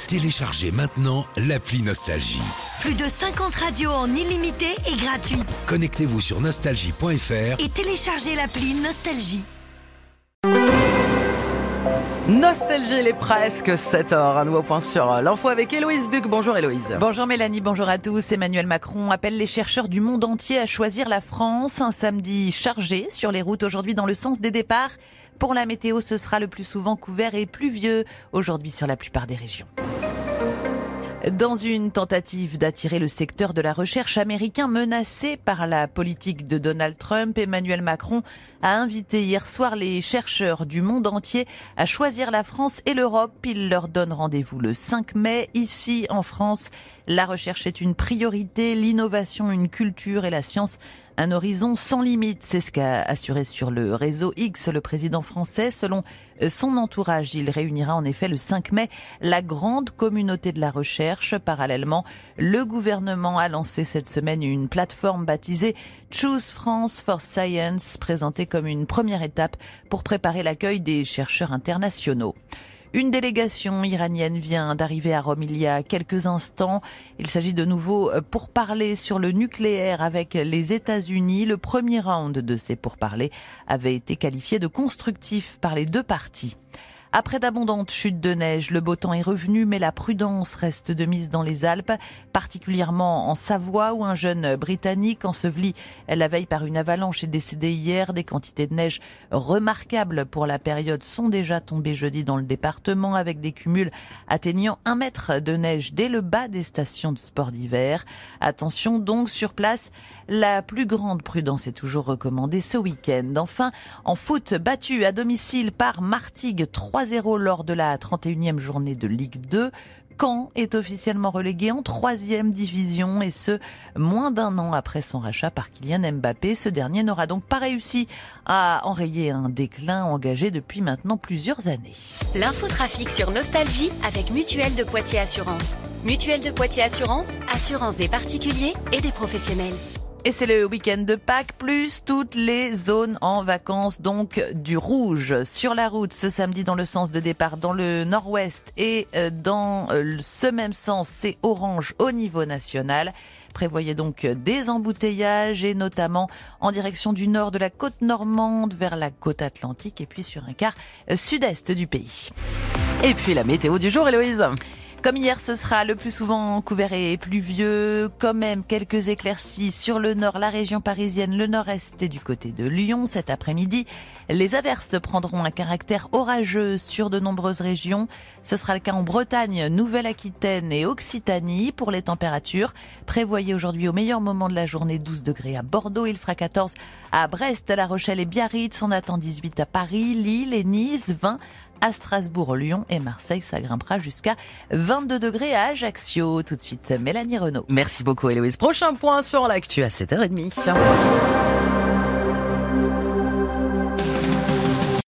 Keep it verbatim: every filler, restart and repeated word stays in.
Téléchargez maintenant l'appli Nostalgie. Plus de cinquante radios en illimité et gratuite. Connectez-vous sur nostalgie point f r et téléchargez l'appli Nostalgie. Nostalgie, il est presque sept heures. Un nouveau point sur l'info avec Héloïse Buc. Bonjour Héloïse. Bonjour Mélanie, bonjour à tous. Emmanuel Macron appelle les chercheurs du monde entier à choisir la France. Un samedi chargé sur les routes aujourd'hui dans le sens des départs. Pour la météo, ce sera le plus souvent couvert et pluvieux aujourd'hui sur la plupart des régions. Dans une tentative d'attirer le secteur de la recherche américain menacé par la politique de Donald Trump, Emmanuel Macron a invité hier soir les chercheurs du monde entier à choisir la France et l'Europe. Il leur donne rendez-vous le cinq mai. Ici, en France, la recherche est une priorité, l'innovation une culture et la science un horizon sans limite. C'est ce qu'a assuré sur le réseau X le président français. Selon son entourage, il réunira en effet le cinq mai la grande communauté de la recherche. Parallèlement, le gouvernement a lancé cette semaine une plateforme baptisée Choose France for Science, présentée comme une première étape pour préparer l'accueil des chercheurs internationaux. Une délégation iranienne vient d'arriver à Rome il y a quelques instants. Il s'agit de nouveau pourparlers sur le nucléaire avec les États-Unis. Le premier round de ces pourparlers avait été qualifié de constructif par les deux parties. Après d'abondantes chutes de neige, le beau temps est revenu, mais la prudence reste de mise dans les Alpes, particulièrement en Savoie où un jeune Britannique enseveli la veille par une avalanche est décédé hier. Des quantités de neige remarquables pour la période sont déjà tombées jeudi dans le département avec des cumuls atteignant un mètre de neige dès le bas des stations de sport d'hiver. Attention donc sur place, la plus grande prudence est toujours recommandée ce week-end. Enfin, en foot, battu à domicile par Martigues trois à zéro lors de la trente et unième journée de Ligue deux. Caen est officiellement relégué en troisième division et ce, moins d'un an après son rachat par Kylian Mbappé. Ce dernier n'aura donc pas réussi à enrayer un déclin engagé depuis maintenant plusieurs années. L'infotrafic sur Nostalgie avec Mutuelle de Poitiers Assurance. Mutuelle de Poitiers Assurance, assurance des particuliers et des professionnels. Et c'est le week-end de Pâques, plus toutes les zones en vacances, donc du rouge sur la route ce samedi dans le sens de départ dans le nord-ouest et dans ce même sens, c'est orange au niveau national. Prévoyez donc des embouteillages et notamment en direction du nord de la côte normande vers la côte atlantique et puis sur un quart sud-est du pays. Et puis la météo du jour, Héloïse. Comme hier, ce sera le plus souvent couvert et pluvieux. Quand même, quelques éclaircies sur le nord, la région parisienne, le nord-est et du côté de Lyon. Cet après-midi, les averses prendront un caractère orageux sur de nombreuses régions. Ce sera le cas en Bretagne, Nouvelle-Aquitaine et Occitanie. Pour les températures, prévoyez aujourd'hui au meilleur moment de la journée douze degrés à Bordeaux. Il fera quatorze à Brest, à La Rochelle et Biarritz. On attend dix-huit à Paris, Lille et Nice, vingt à Strasbourg, Lyon et Marseille. Ça grimpera jusqu'à vingt-deux degrés à Ajaccio. Tout de suite, Mélanie Renaud. Merci beaucoup Héloïse. Prochain point sur l'actu à sept heures trente.